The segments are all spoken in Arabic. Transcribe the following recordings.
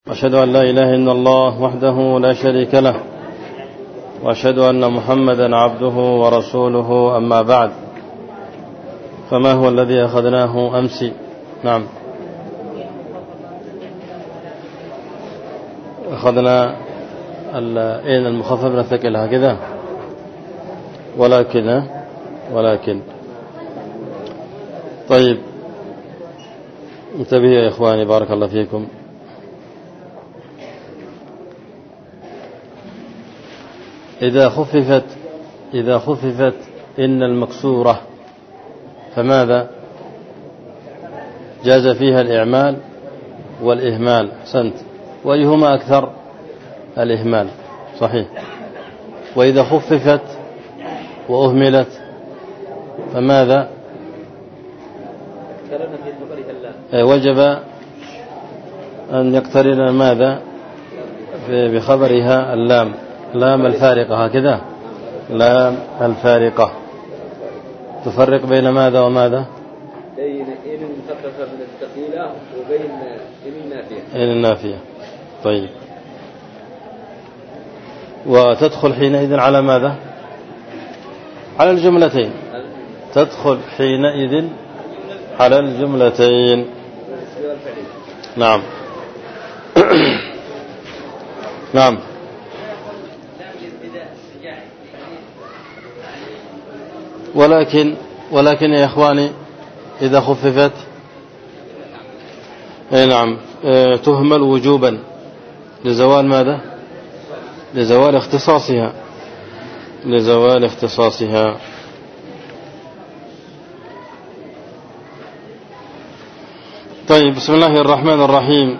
أشهد أن لا إله إلا الله وحده لا شريك له وأشهد أن محمدا عبده ورسوله أما بعد. فما هو الذي أخذناه أمس؟ نعم، أخذنا المخفف من الثقيل هكذا، ولكن طيب انتبهوا يا إخواني بارك الله فيكم. إذا خففت إن المكسورة فماذا؟ جاز فيها الإعمال والإهمال. أحسنت. وأيهما أكثر؟ الإهمال، صحيح. وإذا خففت وأهملت فماذا؟ وجب أن يقترن ماذا بخبرها؟ اللام، لام الفارقة، هكذا لام الفارقة تفرق بين ماذا وماذا؟ بين إن المخففة من الثقيلة وبين إن النافية. إن النافية. طيب، وتدخل حينئذ على ماذا؟ على الجملتين. تدخل حينئذ على الجملتين. نعم. نعم. ولكن يا إخواني إذا خففت نعم تهمل وجوبا لزوال ماذا؟ لزوال اختصاصها. طيب، بسم الله الرحمن الرحيم.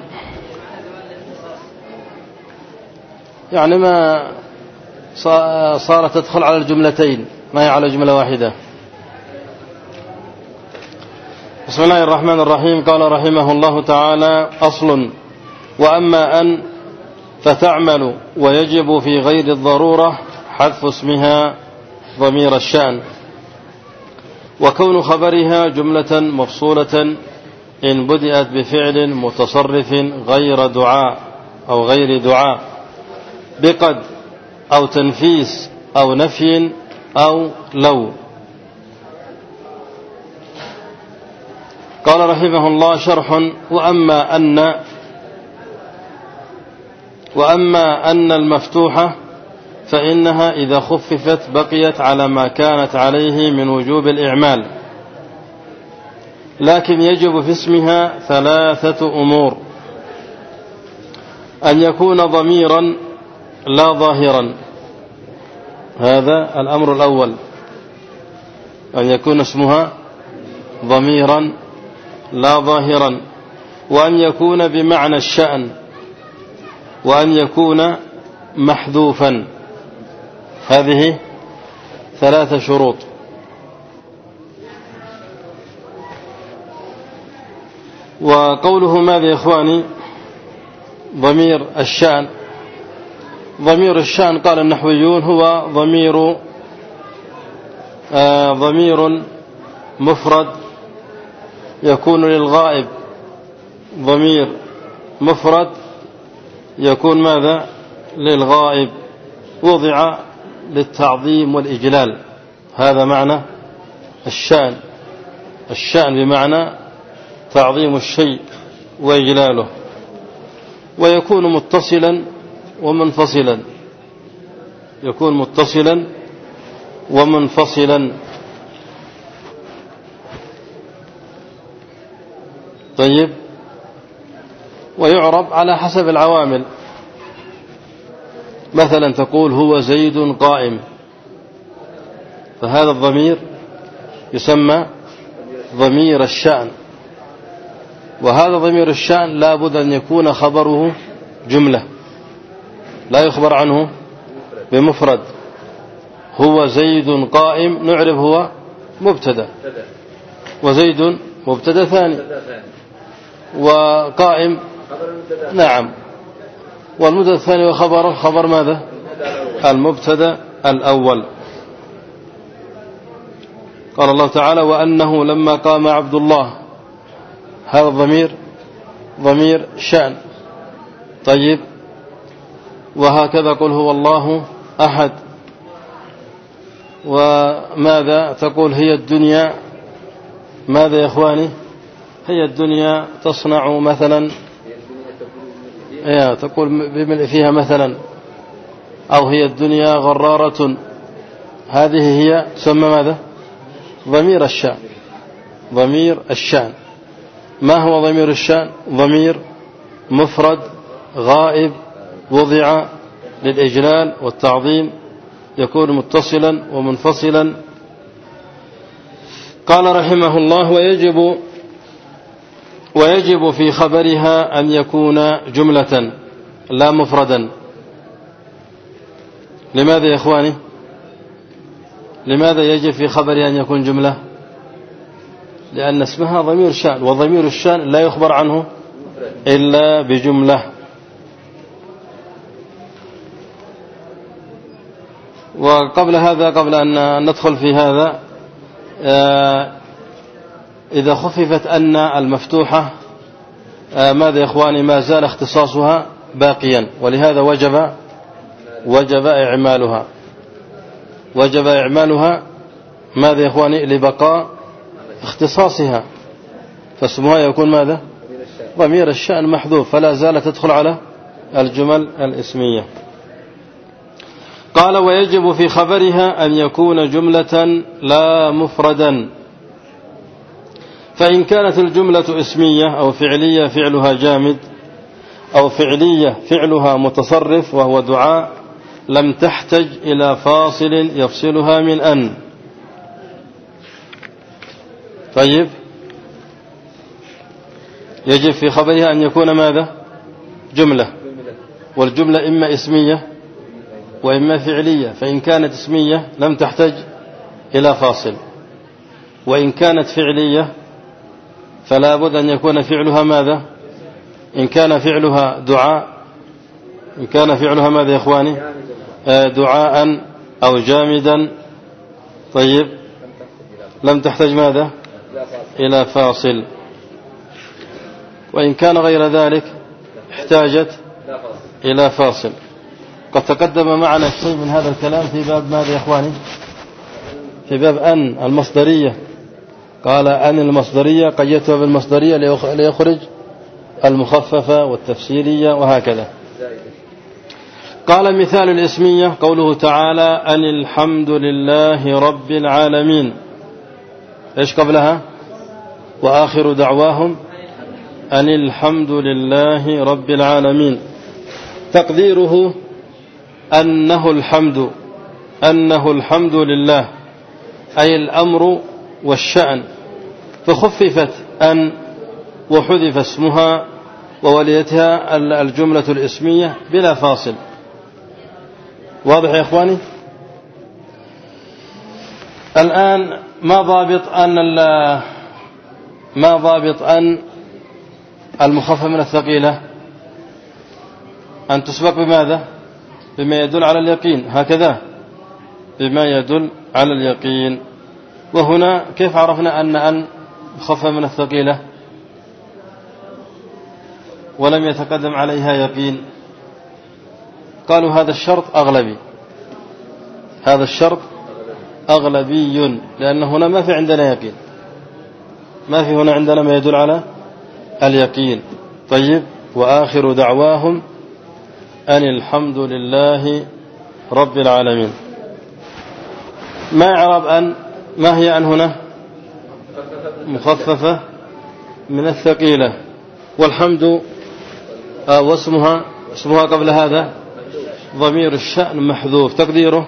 يعني ما صارت تدخل على الجملتين، ما هي على جملة واحدة. بسم الله الرحمن الرحيم. قال رحمه الله تعالى: أصل: وأما أن فتعمل ويجب في غير الضرورة حذف اسمها ضمير الشأن، وكون خبرها جملة مفصولة إن بدأت بفعل متصرف غير دعاء بقد أو تنفيس أو نفي أو لو. قال رحمه الله: شرح: وأما أن المفتوحة فإنها إذا خففت بقيت على ما كانت عليه من وجوب الإعمال، لكن يجب في اسمها 3 أمور: أن يكون ضميرا لا ظاهرا، هذا الأمر الأول، أن يكون اسمها ضميرا لا ظاهرا، وأن يكون بمعنى الشأن، وأن يكون محذوفا. هذه 3 شروط. وقوله ماذا يا إخواني؟ ضمير الشأن. ضمير الشأن قال النحويون هو ضمير مفرد يكون للغائب، ضمير مفرد يكون ماذا؟ للغائب، وضع للتعظيم والإجلال. هذا معنى الشأن. الشأن بمعنى تعظيم الشيء وإجلاله. ويكون متصلا ومنفصلا، يكون متصلا ومنفصلا. طيب، ويعرب على حسب العوامل. مثلا تقول: هو زيد قائم، فهذا الضمير يسمى ضمير الشأن. وهذا ضمير الشأن لا بد أن يكون خبره جملة، لا يخبر عنه بمفرد. هو زيد قائم، نعرف هو مبتدا، وزيد مبتدا ثاني، وقائم نعم، والمبتدا الثاني وخبره خبر ماذا؟ المبتدا الأول. قال الله تعالى: وأنه لما قام عبد الله، هذا الضمير ضمير شأن. طيب، وهكذا قل هو الله أحد. وماذا تقول هي الدنيا؟ ماذا يا إخواني؟ هي الدنيا تصنع مثلا، تقول بملء فيها مثلا، أو هي الدنيا غرارة. هذه هي تسمى ماذا؟ ضمير الشأن. ضمير الشأن. ما هو ضمير الشأن؟ ضمير مفرد غائب وضع للإجلال والتعظيم، يكون متصلا ومنفصلا. قال رحمه الله: ويجب في خبرها أن يكون جملة لا مفردا. لماذا يا إخواني؟ لماذا يجب في خبرها أن يكون جملة؟ لأن اسمها ضمير شأن، وضمير الشأن لا يخبر عنه إلا بجملة. وقبل هذا، قبل أن ندخل في هذا، إذا خففت أن المفتوحة ماذا يا إخواني؟ ما زال اختصاصها باقيا، ولهذا وجب إعمالها. وجب إعمالها ماذا يا إخواني؟ لبقاء اختصاصها، فاسمها يكون ماذا؟ ضمير الشأن محذوف، فلا زالت تدخل على الجمل الاسمية. قال: ويجب في خبرها أن يكون جملة لا مفردا. فإن كانت الجملة اسمية أو فعلية فعلها جامد، أو فعلية فعلها متصرف وهو دعاء، لم تحتج إلى فاصل يفصلها من أن. طيب، يجب في خبرها أن يكون ماذا؟ جملة. والجملة إما اسمية وإما فعلية. فإن كانت اسمية لم تحتج إلى فاصل، وإن كانت فعلية فلا بد أن يكون فعلها ماذا؟ إن كان فعلها دعاء، إن كان فعلها ماذا يا إخواني؟ دعاء أو جامدا. طيب، لم تحتج ماذا؟ إلى فاصل. وإن كان غير ذلك احتاجت إلى فاصل. قد تقدم معنا شيء من هذا الكلام في باب ماذا يا إخواني؟ في باب أن المصدرية. قال: أن المصدرية قيدتها بالمصدرية ليخرج المخففة والتفسيرية وهكذا. قال: مثال الاسمية قوله تعالى: أن الحمد لله رب العالمين. إيش قبلها؟ وآخر دعواهم أن الحمد لله رب العالمين. تقديره أنه الحمد لله، أي الأمر والشأن، فخففت أن وحذف اسمها ووليتها الجملة الاسمية بلا فاصل. واضح يا إخواني؟ الآن ما ضابط أن المخفف من الثقيلة؟ أن تسبق بماذا؟ بما يدل على اليقين، هكذا، بما يدل على اليقين. وهنا كيف عرفنا أن مخفف من الثقيلة ولم يتقدم عليها يقين؟ قالوا هذا الشرط أغلبي، هذا الشرط أغلبي، لأن هنا ما في عندنا يقين، ما في هنا عندنا ما يدل على اليقين. طيب، وآخر دعواهم أن الحمد لله رب العالمين. ما إعراب أن؟ ما هي أن هنا؟ مخففة من الثقيلة. والحمد واسمها قبل هذا ضمير الشأن محذوف، تقديره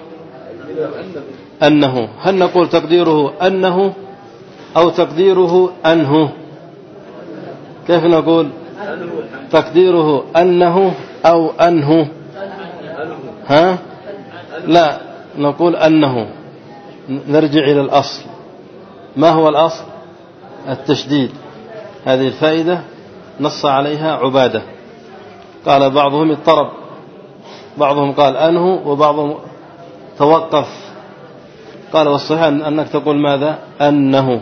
أنه. هل نقول تقديره أنه أو تقديره أنه؟ كيف نقول؟ تقديره أنه أو أنه؟ ها؟ لا، نقول أنه. نرجع إلى الأصل. ما هو الأصل؟ التشديد. هذه الفائدة نص عليها عبادة. قال بعضهم اضطرب، بعضهم قال أنه، وبعضهم توقف. قال والصحيح أنك تقول ماذا؟ أنه.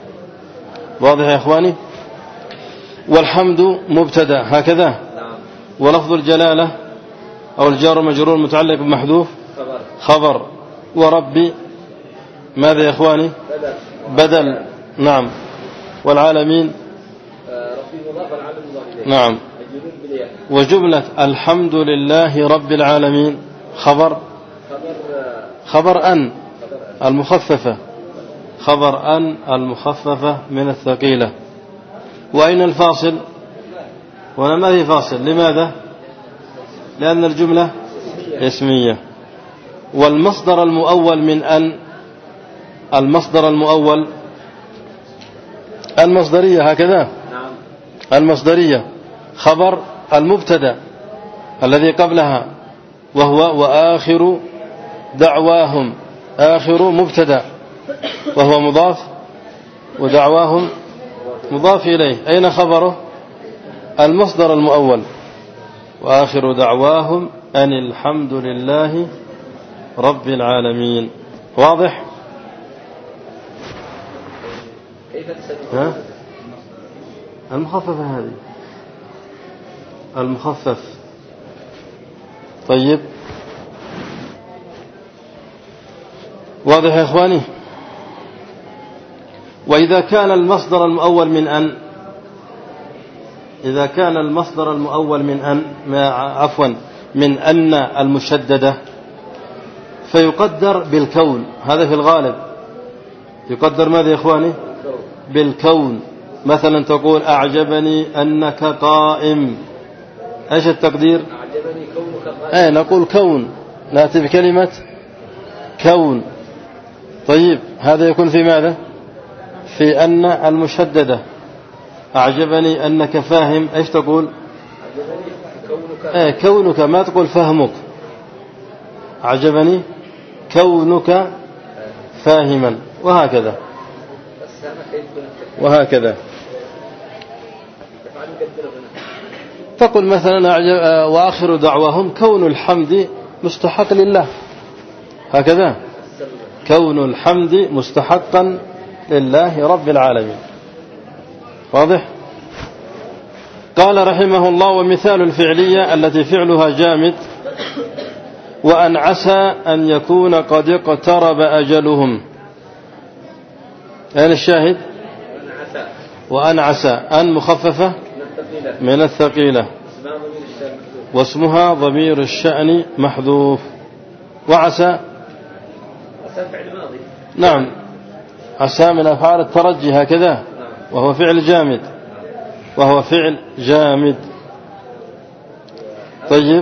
واضح يا إخواني؟ والحمد مبتدأ، هكذا. ولفظ الجلالة أو الجار مجرور متعلق بمحذوف خبر. وربي ماذا يا إخواني؟ بدل. نعم. والعالمين نعم. وجملة الحمد لله رب العالمين خبر أن المخففة، خبر أن المخففة من الثقيلة. وأين الفاصل؟ هنا ما في فاصل. لماذا؟ لأن الجملة اسمية. والمصدر المؤول من أن، المصدر المؤول المصدرية هكذا. المصدرية خبر المبتدا الذي قبلها، وهو وآخر دعواهم. آخر مبتدا وهو مضاف، ودعواهم مضاف إليه. أين خبره؟ المصدر المؤول. وآخر دعواهم أن الحمد لله رب العالمين. واضح؟ ها؟ المخففة هذه المخفف. طيب واضح يا إخواني؟ وإذا كان المصدر المؤول من أن، إذا كان المصدر المؤول من أن من أن المشددة فيقدر بالكون. هذا في الغالب يقدر ماذا يا إخواني؟ بالكون. مثلا تقول أعجبني أنك قائم. إيش التقدير؟ أعجبني كونك قائم. نقول كون، نأتي بكلمة كون. طيب هذا يكون في ماذا؟ في أن المشددة. أعجبني أنك فاهم. إيش تقول؟ كونك. كونك، ما تقول فهمك. أعجبني كونك فاهما، وهكذا وهكذا. تقول مثلا وآخر دعواهم كون الحمد مستحق لله، هكذا. كون الحمد مستحقا لله رب العالمين. واضح؟ قال رحمه الله: ومثال الفعلية التي فعلها جامد: وأن عسى أن يكون قد اقترب أجلهم. أين الشاهد؟ وأن عسى، أن مخففة من الثقيلة، واسمها ضمير الشأن محذوف. وعسى فعل ماضي. نعم، عسى من أفعال الترجي هكذا، وهو فعل جامد، وهو فعل جامد. طيب،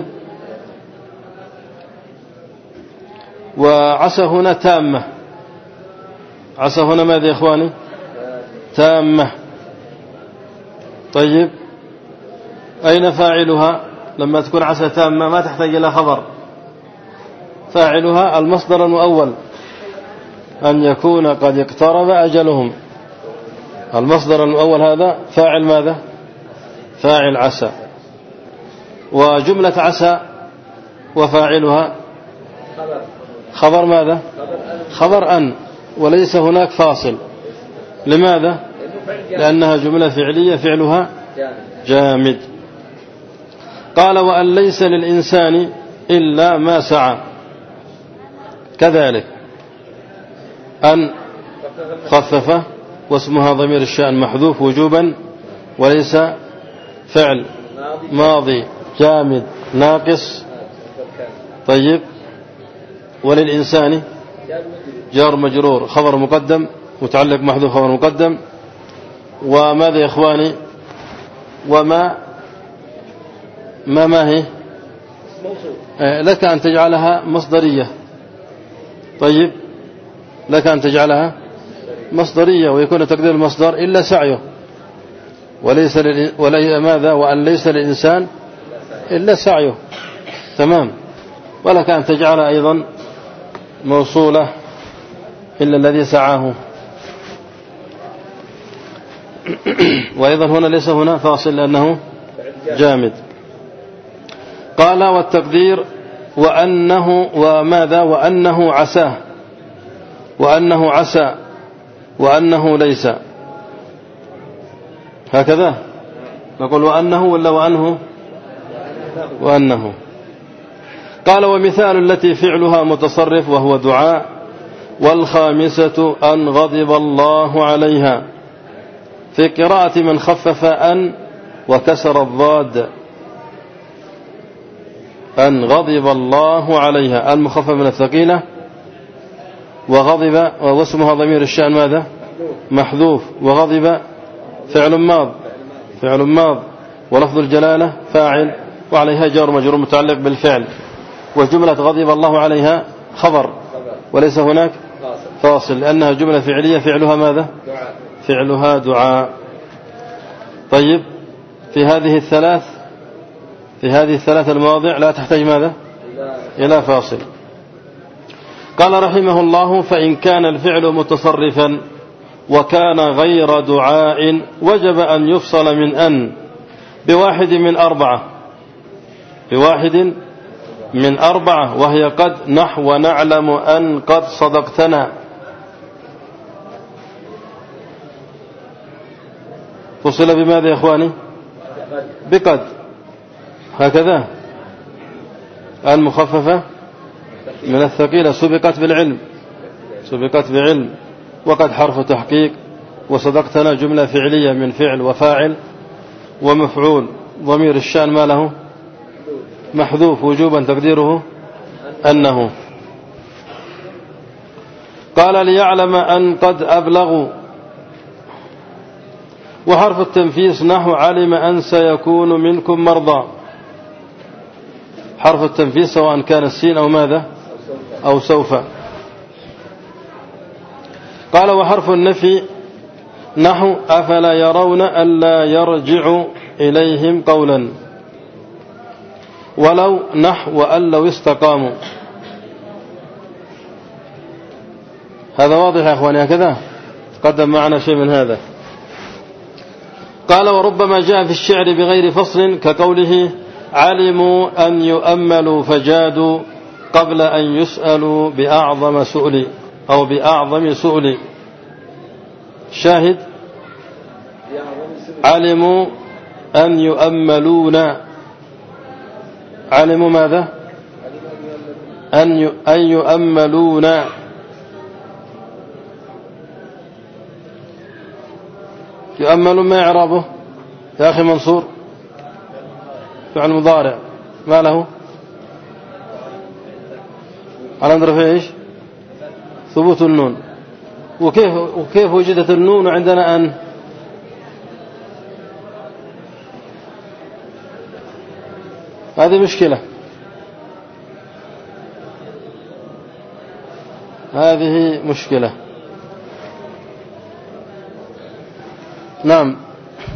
وعسى هنا تامة. عسى هنا ماذا يا إخواني؟ تامة. طيب، أين فاعلها؟ لما تكون عسى تامة ما تحتاج إلى خبر. فاعلها المصدر المؤول، أن يكون قد اقترب أجلهم. المصدر المؤول هذا فاعل ماذا؟ فاعل عسى. وجملة عسى وفاعلها خبر ماذا؟ خبر أن، وليس هناك فاصل. لماذا؟ لأنها جملة فعلية فعلها جامد. قال: وأن ليس للإنسان إلا ما سعى. كذلك أن خففة، واسمها ضمير الشأن محذوف وجوبا، وليس فعل ماضي جامد ناقص. طيب، وللإنسان جار مجرور خبر مقدم متعلق محذوف خبر مقدم. وماذا يا إخواني؟ وما ما هي؟ لك أن تجعلها مصدرية. طيب، لك أن تجعلها مصدرية، ويكون تقدير المصدر إلا سعيه. وليس ماذا؟ وأن ليس للإنسان إلا سعيه. تمام. ولك أن تجعل أيضا موصولة إلا الذي سعاه. وأيضا هنا ليس هنا فاصل لأنه جامد. قال: والتقدير وأنه وماذا؟ وأنه عساه، وأنه عسى، وأنه ليس. هكذا نقول وأنه ولا وأنه؟ وأنه. قال ومثال التي فعلها متصرف وهو دعاء. والخامسة أن غضب الله عليها، في قراءة من خفف أن وكسر الضاد، أن غضب الله عليها، المخفف من الثقيلة، وغضب واسمها ضمير الشأن ماذا؟ محذوف. وغضب فعل ماض ولفظ الجلالة فاعل، وعليها جار مجرور متعلق بالفعل. وجملة غضب الله عليها خبر، وليس هناك فاصل، لأنها جملة فعلية فعلها ماذا؟ فعلها دعاء. طيب، في هذه الثلاث المواضع لا تحتاج ماذا؟ إلى فاصل. قال رحمه الله فإن كان الفعل متصرفا وكان غير دعاء وجب أن يفصل من أن بواحد من أربعة، وهي قد نحو نعلم أن قد صدقتنا. فصل بماذا يا إخواني؟ بقد، هكذا. المخففة من الثقيلة سبقت بعلم، وقد حرف تحقيق، وصدقتنا جملة فعلية من فعل وفاعل ومفعول. ضمير الشأن ما له؟ محذوف وجوبا تقديره أنه. قال ليعلم أن قد أبلغوا. وحرف التنفيس نحو علم أن سيكون منكم مرضى. حرف التنفيس سواء كان السين أو ماذا أو سوف. قال وحرف النفي نحو أفلا يرون ألا يرجع إليهم قولا. ولو نحو أن لو استقاموا. هذا واضح يا أخواني هكذا؟ قدم معنا شيء من هذا. قال وربما جاء في الشعر بغير فصل كقوله علموا أن يؤملوا فجادوا قبل أن يسألوا بأعظم سؤل أو بأعظم سؤل. شاهد علموا أن يؤملون. علموا ماذا؟ أن يؤملون. يؤملون ما إعرابه يا أخي منصور؟ فعل مضارع ما له؟ على نظر في إيش؟ ثبوت النون. وكيف وجدت النون عندنا أن؟ هذه مشكلة، هذه مشكلة. نعم،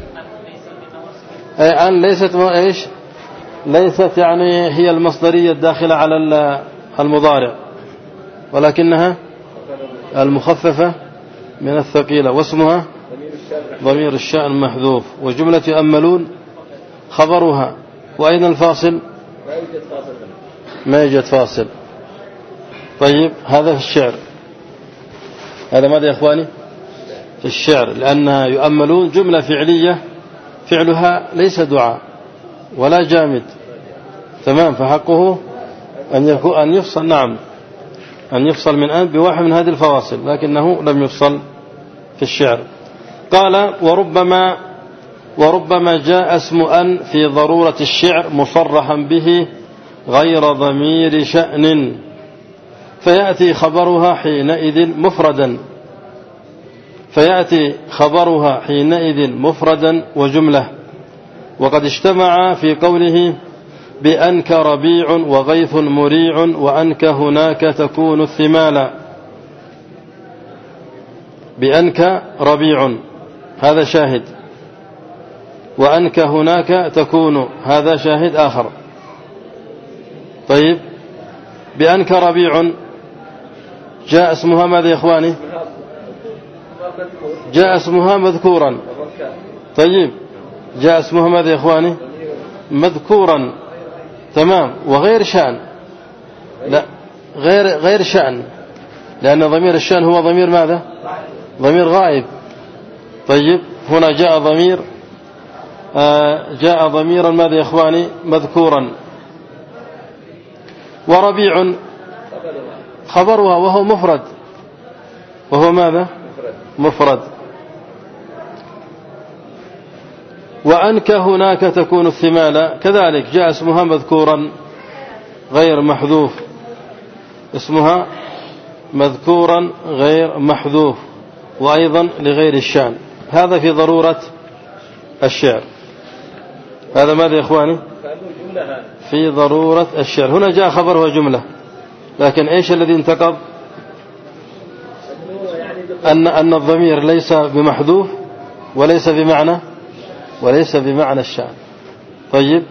أن ليست إيش؟ ليست يعني هي المصدرية الداخلة على المضارع، ولكنها المخففة من الثقيلة، واسمها ضمير الشأن محذوف. وجملة يؤملون خبرها. وأين الفاصل؟ ما يوجد فاصل. طيب، هذا في الشعر. هذا ماذا يا إخواني؟ في الشعر، لأن يؤملون جملة فعلية فعلها ليس دعاء ولا جامد، تمام، فحقه أن يفصل. نعم، أن يفصل من أن بواحد من هذه الفواصل، لكنه لم يفصل في الشعر. قال وربما جاء اسم أن في ضرورة الشعر مصرحا به غير ضمير شأن، فيأتي خبرها حينئذ مفردا وجملة. وقد اجتمع في قوله بأنك ربيع وغيث مريع وأنك هناك تكون الثمالا. بأنك ربيع هذا شاهد، وأنك هناك تكون هذا شاهد آخر. طيب، بأنك ربيع جاء اسمها ماذا يا إخواني؟ جاء اسمها مذكورا. طيب، جاء اسمها ماذا يا إخواني؟ مذكورا، تمام. وغير شأن، لا، غير شأن، لأن ضمير الشأن هو ضمير ماذا؟ ضمير غائب. طيب، هنا جاء ضميرا ماذا يا إخواني؟ مذكورا. وربيع خبرها وهو مفرد، وهو ماذا؟ مفرد. وأنك هناك تكون الثمال كذلك جاء اسمها مذكورا غير محذوف، اسمها مذكورا غير محذوف، وأيضا لغير الشان. هذا في ضرورة الشعر. هذا ماذا يا إخواني؟ في ضرورة الشعر. هنا جاء خبرها جملة، لكن إيش الذي انتقض؟ أن الضمير ليس بمحذوف وليس بمعنى الشأن. طيب،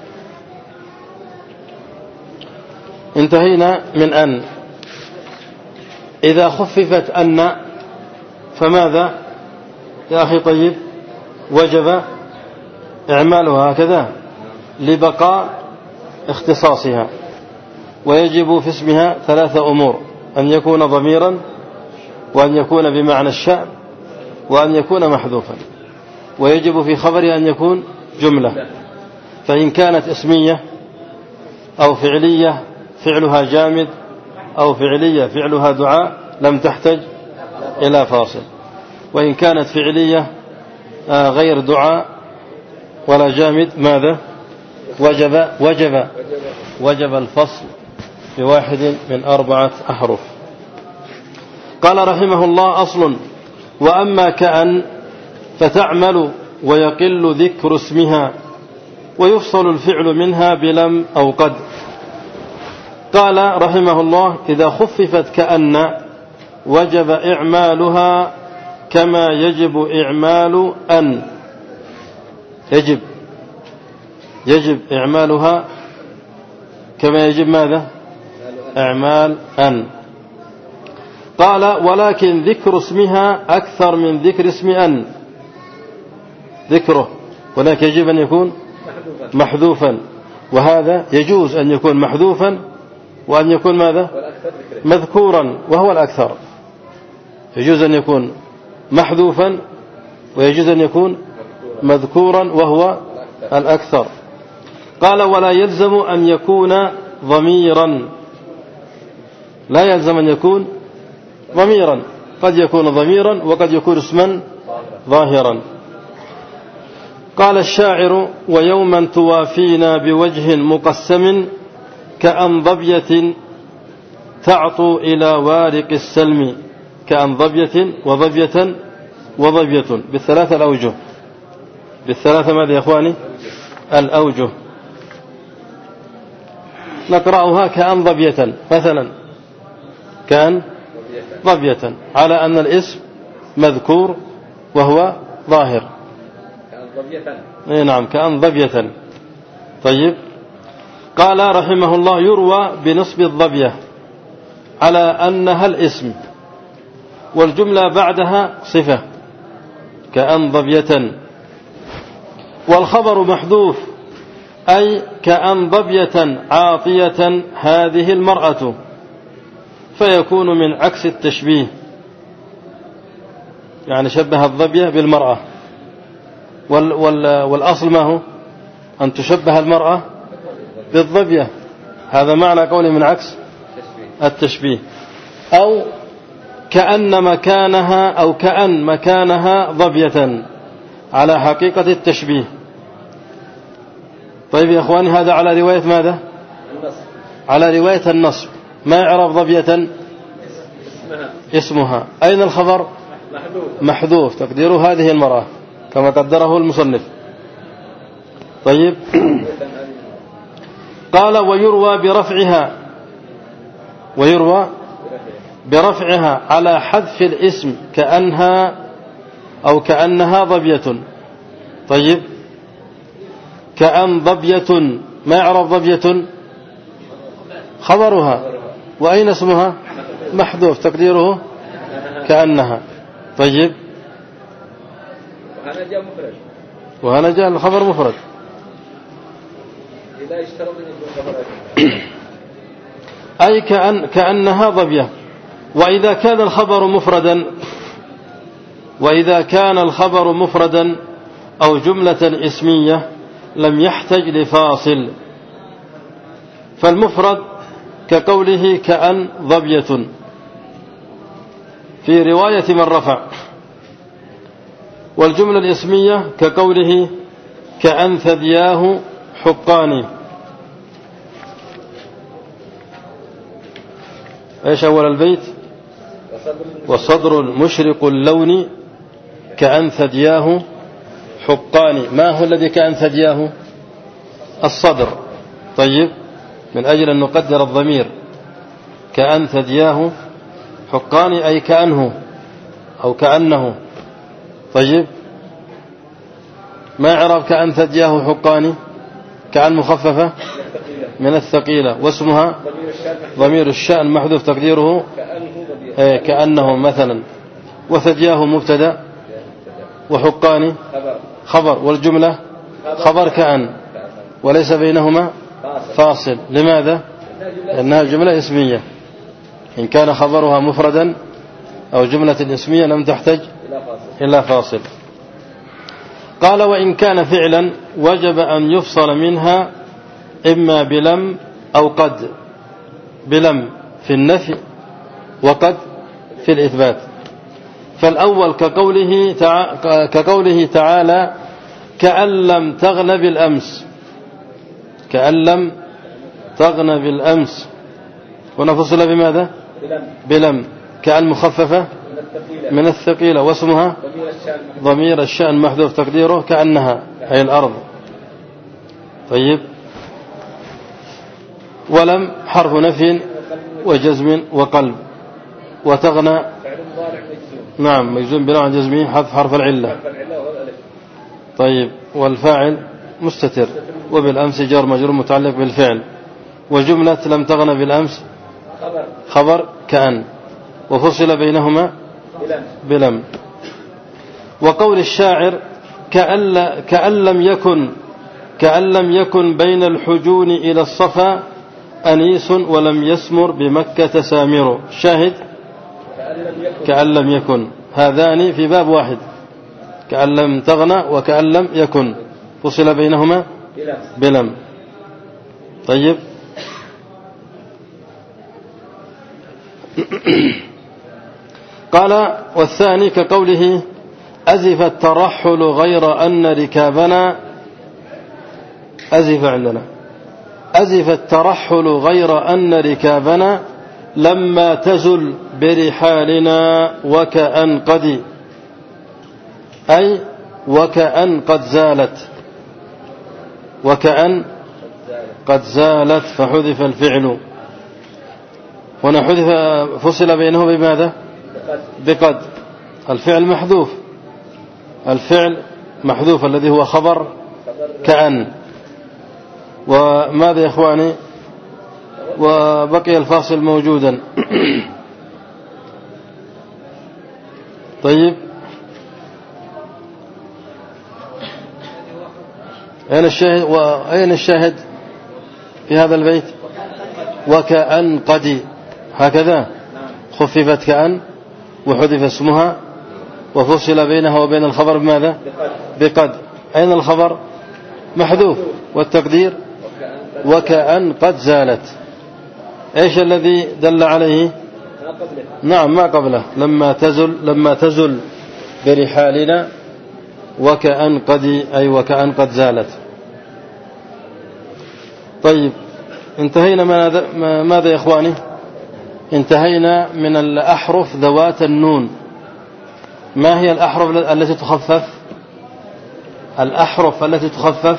انتهينا من أن. إذا خففت أن فماذا يا أخي؟ طيب، وجب إعمالها هكذا لبقاء اختصاصها. ويجب في اسمها 3 أمور: أن يكون ضميرا، وأن يكون بمعنى الشأن، وأن يكون محذوفا. ويجب في خبرها أن يكون جملة، فإن كانت اسمية أو فعلية فعلها جامد، أو فعلية فعلها دعاء لم تحتج إلى فاصل. وإن كانت فعلية غير دعاء ولا جامد ماذا؟ وجب الفصل بواحد من 4 أحرف. قال رحمه الله: أصل: وأما كأن فتعمل ويقل ذكر اسمها، ويفصل الفعل منها بلم أو قد. قال رحمه الله: إذا خففت كأن وجب إعمالها كما يجب إعمال أن. يجب إعمالها كما يجب ماذا؟ إعمال أن. قال: ولكن ذكر اسمها أكثر من ذكر اسم أن. ذكره ولكن يجب أن يكون محذوفا، وهذا يجوز أن يكون محذوفا وأن يكون ماذا؟ مذكورا، وهو الأكثر. يجوز أن يكون محذوفا ويجوز أن يكون مذكورا، وهو الأكثر. قال: ولا يلزم أن يكون ضميرا. لا يلزم أن يكون ضميرا، قد يكون ضميرا وقد يكون اسما ظاهرا. قال الشاعر: ويوما توافينا بوجه مقسم كأن ضبية تعطو إلى وارق السلم. كأن ضبية وضبية بالثلاثة الأوجه. بالثلاثة ماذا يا إخواني؟ الأوجه. نقرأها كأن ضبية مثلا، كأن ضبية على أن الاسم مذكور وهو ظاهر. نعم، كأن ضبية. طيب، قال رحمه الله: يروى بنصب الضبية على أنها الاسم، والجملة بعدها صفة كأن ضبية، والخبر محذوف، أي كأن ضبية عاطية هذه المرأة، فيكون من عكس التشبيه، يعني شبه الضبية بالمرأة. والأصل ما هو؟ أن تشبه المرأة بالضبية. هذا معنى قوله من عكس التشبيه. أو كأن مكانها ضبية على حقيقة التشبيه. طيب يا أخواني، هذا على رواية ماذا؟ على رواية النصب. ما يعرف ضبية؟ اسمها. أين الخبر؟ محذوف، تقديره هذه المرأة كما قدره المصنف. طيب، قال: ويروى برفعها على حذف الاسم كأنها أو كأنها ضبية. طيب، كأن ضبية، ما يعرف ضبية؟ خبرها. وأين اسمها؟ محذوف، تقديره كأنها. طيب، وهنا جاء الخبر مفرد. أي كأنها ضبية. وإذا كان الخبر مفردا أو جملة اسمية لم يحتج لفاصل. فالمفرد كقوله كأن ظبية في رواية من رفع. والجملة الاسمية كقوله كأن ثدياه حقان. ايش أول البيت؟ وصدر مشرق اللون كأن ثدياه حقان. ما هو الذي كأن ثدياه؟ الصدر. طيب، من أجل أن نقدر الضمير، كأن ثدياه حقان أي كأنه أو كأنه. طيب، ما إعراب كأن ثدياه حقان؟ كأن مخففة من الثقيلة، واسمها ضمير الشأن محذوف تقديره كأنه مثلا. وثدياه مبتدا وحقان خبر، والجملة خبر كأن وليس بينهما فاصل. لماذا؟ لأنها جملة اسمية، إن كان خبرها مفردا أو جملة اسمية لم تحتاج إلى فاصل. قال وإن كان فعلا وجب أن يفصل منها إما بلم أو قد. بلم في النفي وقد في الإثبات. فالأول كقوله تعالى كأن لم تغن بالأمس. كأن لم تغن بالأمس، ونفصل بماذا؟ بلم. كأن مخففة من الثقيلة، واسمها ضمير الشأن محذوف تقديره كأنها أي الأرض. طيب، ولم حرف نفي وجزم وقلب. وتغنى نعم مجزوم بلا عن جزمه حذف حرف العلة. طيب، والفاعل مستتر، وبالأمس جار مجرور متعلق بالفعل. وجملة لم تغن بالأمس خبر كأن، وفصل بينهما بلم. وقول الشاعر كأن لم يكن بين الحجون إلى الصفا أنيس ولم يسمر بمكة سامر. شاهد كأن لم يكن، هذان في باب واحد، كأن لم تغنى وكأن لم يكن، فصل بينهما بلم. طيب، قال والثاني كقوله أزف الترحل غير أن ركابنا. أزف عندنا أزف الترحل غير أن ركابنا لما تزل برحالنا وكأن قد، أي وكأن قد زالت، وكأن قد زالت فحذف الفعل. هنا حذف فصل بينه بماذا؟ بقد. الفعل محذوف، الفعل محذوف الذي هو خبر كأن. وماذا يا إخواني؟ وبقي الفاصل موجودا. طيب، أين الشاهد في هذا البيت؟ وكأن قد، هكذا خففت كأن وحذف اسمها وفصل بينها وبين الخبر بماذا؟ بقد. أين الخبر؟ محذوف، والتقدير وكأن قد زالت. ايش الذي دل عليه؟ نعم ما قبله، لما تزل برحالنا وكأن قد، أي وكأن قد زالت. طيب، انتهينا ماذا يا إخواني؟ انتهينا من الأحرف ذوات النون. ما هي الأحرف التي تخفف؟ الأحرف التي تخفف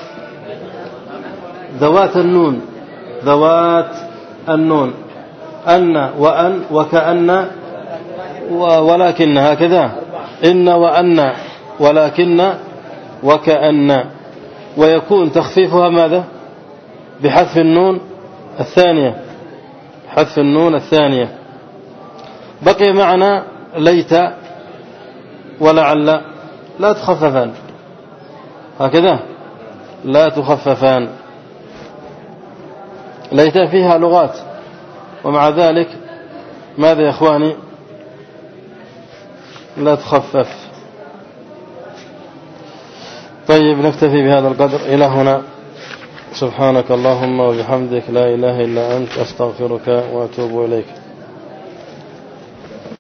ذوات النون، ذوات النون، أن وأن وكأن ولكن، هكذا إن وأن ولكن وكأن. ويكون تخفيفها ماذا؟ بحذف النون الثانية، حذف النون الثانية. بقي معنا ليت ولعل، لا تخففان، هكذا لا تخففان. ليت فيها لغات، ومع ذلك ماذا يا إخواني؟ لا تخفف. طيب، نكتفي بهذا القدر إلى هنا. سبحانك اللهم وبحمدك لا إله إلا أنت أستغفرك وأتوب إليك.